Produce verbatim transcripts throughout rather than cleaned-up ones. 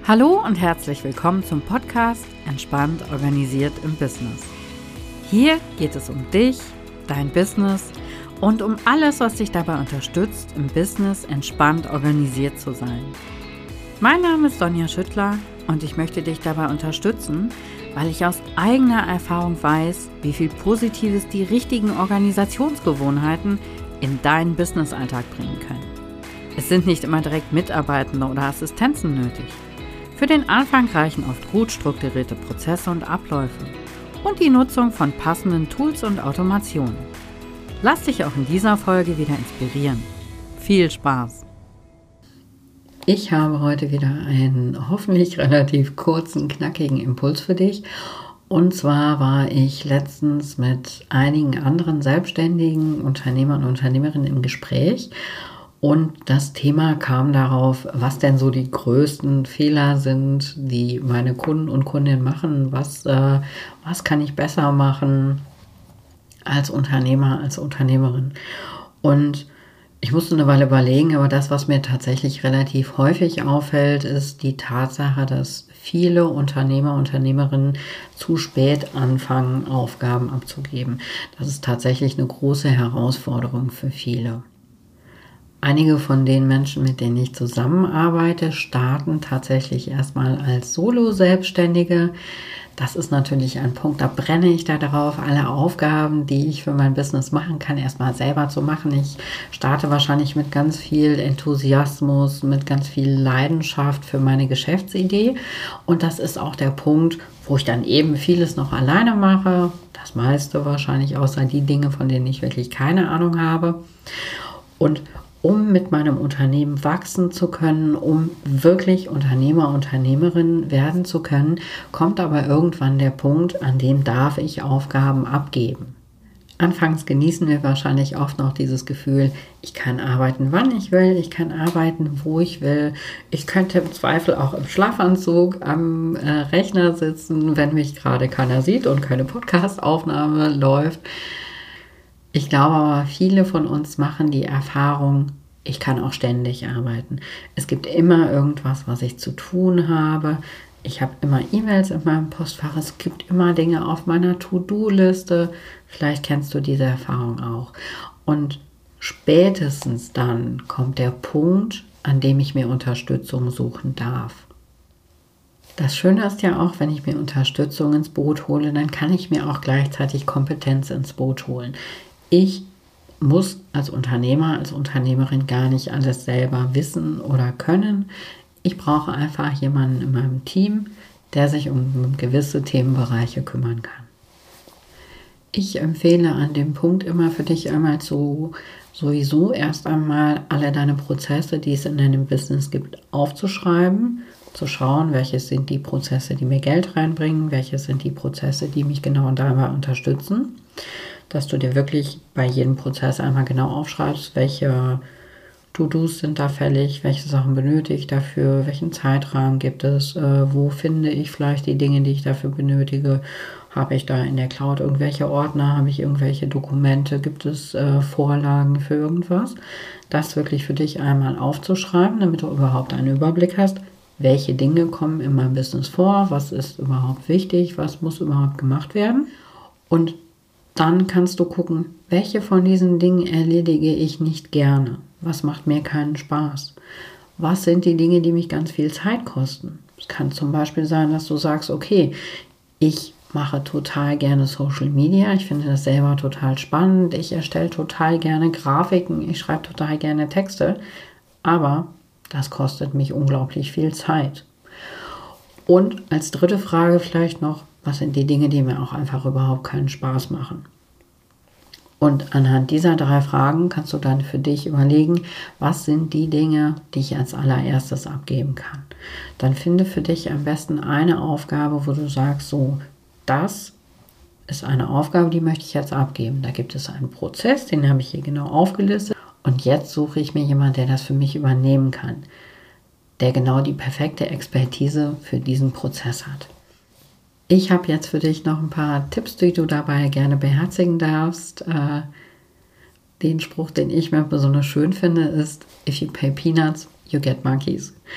Hallo und herzlich willkommen zum Podcast Entspannt organisiert im Business. Hier geht es um dich, dein Business und um alles, was dich dabei unterstützt, im Business entspannt organisiert zu sein. Mein Name ist Sonja Schüttler und ich möchte dich dabei unterstützen, weil ich aus eigener Erfahrung weiß, wie viel Positives die richtigen Organisationsgewohnheiten in deinen Businessalltag bringen können. Es sind nicht immer direkt Mitarbeitende oder Assistenzen nötig. Für den Anfang reichen oft gut strukturierte Prozesse und Abläufe und die Nutzung von passenden Tools und Automationen. Lass dich auch in dieser Folge wieder inspirieren. Viel Spaß! Ich habe heute wieder einen hoffentlich relativ kurzen, knackigen Impuls für dich. Und zwar war ich letztens mit einigen anderen selbstständigen Unternehmern und Unternehmerinnen im Gespräch. Und das Thema kam darauf, was denn so die größten Fehler sind, die meine Kunden und Kundinnen machen. Was, äh, was kann ich besser machen als Unternehmer, als Unternehmerin? Und ich musste eine Weile überlegen, aber das, was mir tatsächlich relativ häufig auffällt, ist die Tatsache, dass viele Unternehmer, Unternehmerinnen zu spät anfangen, Aufgaben abzugeben. Das ist tatsächlich eine große Herausforderung für viele. Einige von den Menschen, mit denen ich zusammenarbeite, starten tatsächlich erstmal als Solo-Selbstständige. Das ist natürlich ein Punkt, da brenne ich da drauf, alle Aufgaben, die ich für mein Business machen kann, erstmal selber zu machen. Ich starte wahrscheinlich mit ganz viel Enthusiasmus, mit ganz viel Leidenschaft für meine Geschäftsidee. Und das ist auch der Punkt, wo ich dann eben vieles noch alleine mache. Das meiste wahrscheinlich, außer die Dinge, von denen ich wirklich keine Ahnung habe. Und um mit meinem Unternehmen wachsen zu können, um wirklich Unternehmer, Unternehmerin werden zu können, kommt aber irgendwann der Punkt, an dem darf ich Aufgaben abgeben. Anfangs genießen wir wahrscheinlich oft noch dieses Gefühl, ich kann arbeiten, wann ich will, ich kann arbeiten, wo ich will. Ich könnte im Zweifel auch im Schlafanzug am äh, Rechner sitzen, wenn mich gerade keiner sieht und keine Podcast-Aufnahme läuft. Ich glaube aber, viele von uns machen die Erfahrung, ich kann auch ständig arbeiten. Es gibt immer irgendwas, was ich zu tun habe. Ich habe immer E-Mails in meinem Postfach. Es gibt immer Dinge auf meiner To-Do-Liste. Vielleicht kennst du diese Erfahrung auch. Und spätestens dann kommt der Punkt, an dem ich mir Unterstützung suchen darf. Das Schöne ist ja auch, wenn ich mir Unterstützung ins Boot hole, dann kann ich mir auch gleichzeitig Kompetenz ins Boot holen. Ich muss als Unternehmer, als Unternehmerin gar nicht alles selber wissen oder können. Ich brauche einfach jemanden in meinem Team, der sich um gewisse Themenbereiche kümmern kann. Ich empfehle an dem Punkt immer für dich einmal so, sowieso erst einmal alle deine Prozesse, die es in deinem Business gibt, aufzuschreiben, zu schauen, welche sind die Prozesse, die mir Geld reinbringen, welche sind die Prozesse, die mich genau dabei unterstützen. Dass du dir wirklich bei jedem Prozess einmal genau aufschreibst, welche To-Dos sind da fällig, welche Sachen benötige ich dafür, welchen Zeitrahmen gibt es, äh, wo finde ich vielleicht die Dinge, die ich dafür benötige, habe ich da in der Cloud irgendwelche Ordner, habe ich irgendwelche Dokumente, gibt es äh, Vorlagen für irgendwas. Das wirklich für dich einmal aufzuschreiben, damit du überhaupt einen Überblick hast, welche Dinge kommen in meinem Business vor, was ist überhaupt wichtig, was muss überhaupt gemacht werden. Und dann kannst du gucken, welche von diesen Dingen erledige ich nicht gerne. Was macht mir keinen Spaß? Was sind die Dinge, die mich ganz viel Zeit kosten? Es kann zum Beispiel sein, dass du sagst, okay, ich mache total gerne Social Media. Ich finde das selber total spannend. Ich erstelle total gerne Grafiken. Ich schreibe total gerne Texte. Aber das kostet mich unglaublich viel Zeit. Und als dritte Frage vielleicht noch, was sind die Dinge, die mir auch einfach überhaupt keinen Spaß machen? Und anhand dieser drei Fragen kannst du dann für dich überlegen, was sind die Dinge, die ich als allererstes abgeben kann. Dann finde für dich am besten eine Aufgabe, wo du sagst, so, das ist eine Aufgabe, die möchte ich jetzt abgeben. Da gibt es einen Prozess, den habe ich hier genau aufgelistet. Und jetzt suche ich mir jemanden, der das für mich übernehmen kann, der genau die perfekte Expertise für diesen Prozess hat. Ich habe jetzt für dich noch ein paar Tipps, die du dabei gerne beherzigen darfst. Äh, den Spruch, den ich mir besonders schön finde, ist: If you pay peanuts, you get monkeys.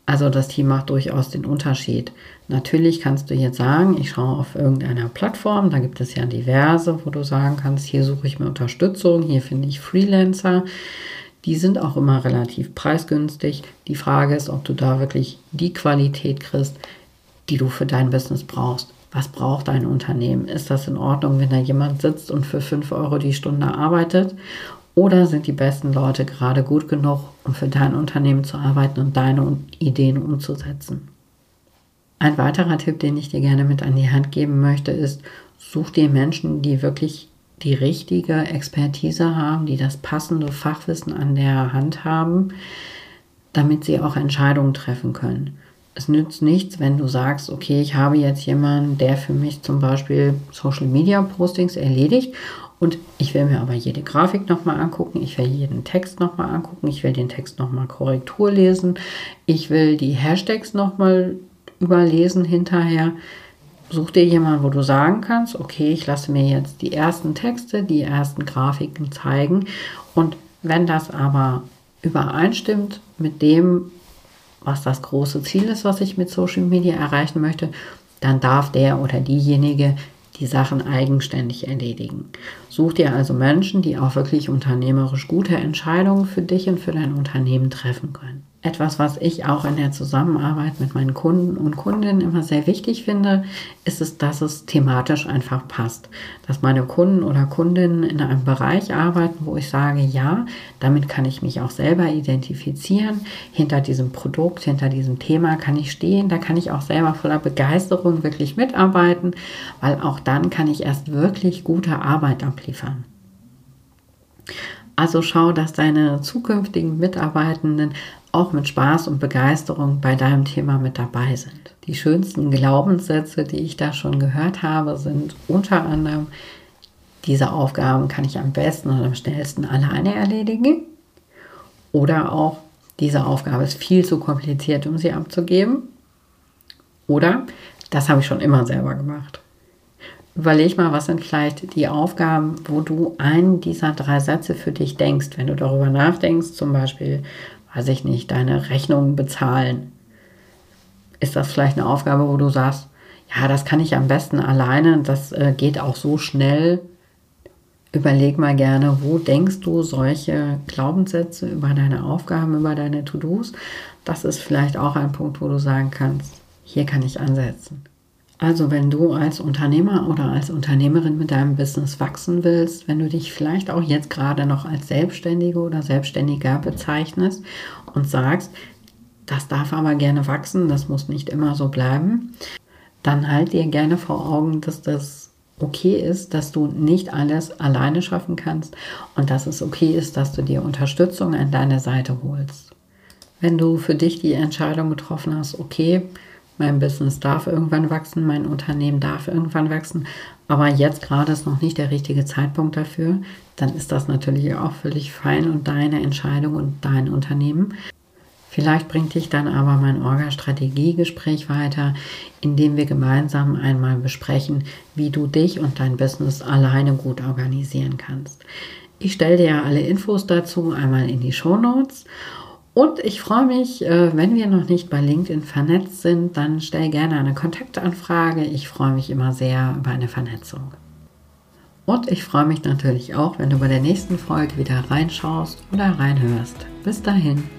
Also das Team macht durchaus den Unterschied. Natürlich kannst du jetzt sagen, ich schaue auf irgendeiner Plattform, da gibt es ja diverse, wo du sagen kannst, hier suche ich mir Unterstützung, hier finde ich Freelancer. Die sind auch immer relativ preisgünstig. Die Frage ist, ob du da wirklich die Qualität kriegst, die du für dein Business brauchst. Was braucht dein Unternehmen? Ist das in Ordnung, wenn da jemand sitzt und für fünf Euro die Stunde arbeitet? Oder sind die besten Leute gerade gut genug, um für dein Unternehmen zu arbeiten und deine Ideen umzusetzen? Ein weiterer Tipp, den ich dir gerne mit an die Hand geben möchte, ist, such dir Menschen, die wirklich die richtige Expertise haben, die das passende Fachwissen an der Hand haben, damit sie auch Entscheidungen treffen können. Es nützt nichts, wenn du sagst, okay, ich habe jetzt jemanden, der für mich zum Beispiel Social Media Postings erledigt und ich will mir aber jede Grafik nochmal angucken, ich will jeden Text nochmal angucken, ich will den Text nochmal Korrektur lesen, ich will die Hashtags nochmal überlesen hinterher. Such dir jemanden, wo du sagen kannst, okay, ich lasse mir jetzt die ersten Texte, die ersten Grafiken zeigen und wenn das aber übereinstimmt mit dem, was das große Ziel ist, was ich mit Social Media erreichen möchte, dann darf der oder diejenige die Sachen eigenständig erledigen. Such dir also Menschen, die auch wirklich unternehmerisch gute Entscheidungen für dich und für dein Unternehmen treffen können. Etwas, was ich auch in der Zusammenarbeit mit meinen Kunden und Kundinnen immer sehr wichtig finde, ist es, dass es thematisch einfach passt. Dass meine Kunden oder Kundinnen in einem Bereich arbeiten, wo ich sage, ja, damit kann ich mich auch selber identifizieren. Hinter diesem Produkt, hinter diesem Thema kann ich stehen. Da kann ich auch selber voller Begeisterung wirklich mitarbeiten, weil auch dann kann ich erst wirklich gute Arbeit abliefern. Also schau, dass deine zukünftigen Mitarbeitenden auch mit Spaß und Begeisterung bei deinem Thema mit dabei sind. Die schönsten Glaubenssätze, die ich da schon gehört habe, sind unter anderem, diese Aufgaben kann ich am besten und am schnellsten alleine erledigen. Oder auch, diese Aufgabe ist viel zu kompliziert, um sie abzugeben. Oder, das habe ich schon immer selber gemacht. Überleg mal, was sind vielleicht die Aufgaben, wo du einen dieser drei Sätze für dich denkst. Wenn du darüber nachdenkst, zum Beispiel, weiß ich nicht, deine Rechnungen bezahlen. Ist das vielleicht eine Aufgabe, wo du sagst, ja, das kann ich am besten alleine, das äh, geht auch so schnell. Überleg mal gerne, wo denkst du solche Glaubenssätze über deine Aufgaben, über deine To-Dos? Das ist vielleicht auch ein Punkt, wo du sagen kannst, hier kann ich ansetzen. Also wenn du als Unternehmer oder als Unternehmerin mit deinem Business wachsen willst, wenn du dich vielleicht auch jetzt gerade noch als Selbstständige oder Selbstständiger bezeichnest und sagst, das darf aber gerne wachsen, das muss nicht immer so bleiben, dann halt dir gerne vor Augen, dass das okay ist, dass du nicht alles alleine schaffen kannst und dass es okay ist, dass du dir Unterstützung an deine Seite holst. Wenn du für dich die Entscheidung getroffen hast, okay, mein Business darf irgendwann wachsen, mein Unternehmen darf irgendwann wachsen, aber jetzt gerade ist noch nicht der richtige Zeitpunkt dafür, dann ist das natürlich auch völlig fein und deine Entscheidung und dein Unternehmen. Vielleicht bringt dich dann aber mein Orga-Strategie-Gespräch weiter, in dem wir gemeinsam einmal besprechen, wie du dich und dein Business alleine gut organisieren kannst. Ich stelle dir ja alle Infos dazu einmal in die Shownotes. Und ich freue mich, wenn wir noch nicht bei LinkedIn vernetzt sind, dann stell gerne eine Kontaktanfrage. Ich freue mich immer sehr über eine Vernetzung. Und ich freue mich natürlich auch, wenn du bei der nächsten Folge wieder reinschaust oder reinhörst. Bis dahin.